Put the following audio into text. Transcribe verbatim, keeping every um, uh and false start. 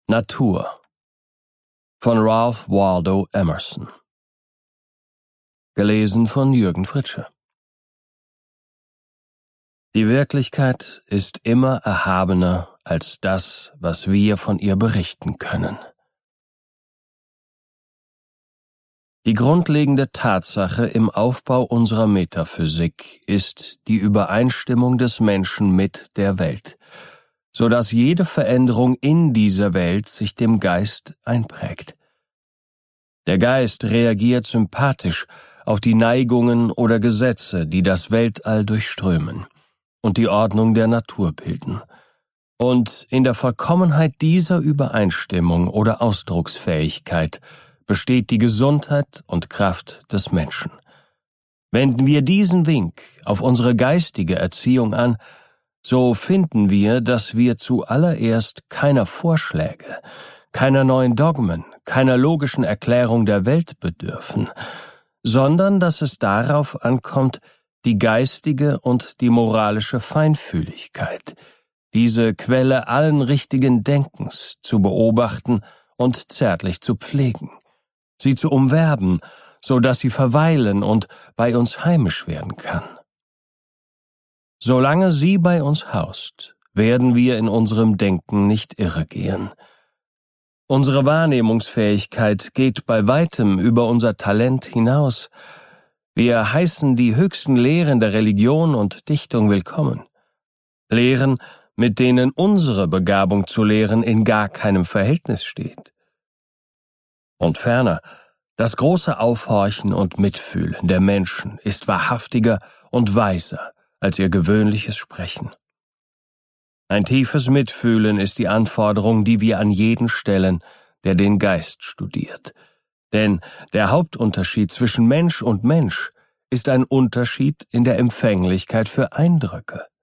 Natur von Ralph Waldo Emerson. Gelesen von Jürgen Fritsche. Die Wirklichkeit ist immer erhabener als das, was wir von ihr berichten können. Die grundlegende Tatsache im Aufbau unserer Metaphysik ist die Übereinstimmung des Menschen mit der Welt, so dass jede Veränderung in dieser Welt sich dem Geist einprägt. Der Geist reagiert sympathisch auf die Neigungen oder Gesetze, die das Weltall durchströmen und die Ordnung der Natur bilden. Und in der Vollkommenheit dieser Übereinstimmung oder Ausdrucksfähigkeit besteht die Gesundheit und Kraft des Menschen. Wenden wir diesen Wink auf unsere geistige Erziehung an, so finden wir, dass wir zuallererst keiner Vorschläge, keiner neuen Dogmen, keiner logischen Erklärung der Welt bedürfen, sondern dass es darauf ankommt, die geistige und die moralische Feinfühligkeit, diese Quelle allen richtigen Denkens, zu beobachten und zärtlich zu pflegen, sie zu umwerben, so dass sie verweilen und bei uns heimisch werden kann. Solange sie bei uns haust, werden wir in unserem Denken nicht irregehen. Unsere Wahrnehmungsfähigkeit geht bei weitem über unser Talent hinaus. Wir heißen die höchsten Lehren der Religion und Dichtung willkommen. Lehren, mit denen unsere Begabung zu lehren in gar keinem Verhältnis steht. Und ferner, das große Aufhorchen und Mitfühlen der Menschen ist wahrhaftiger und weiser als ihr gewöhnliches Sprechen. Ein tiefes Mitfühlen ist die Anforderung, die wir an jeden stellen, der den Geist studiert. Denn der Hauptunterschied zwischen Mensch und Mensch ist ein Unterschied in der Empfänglichkeit für Eindrücke.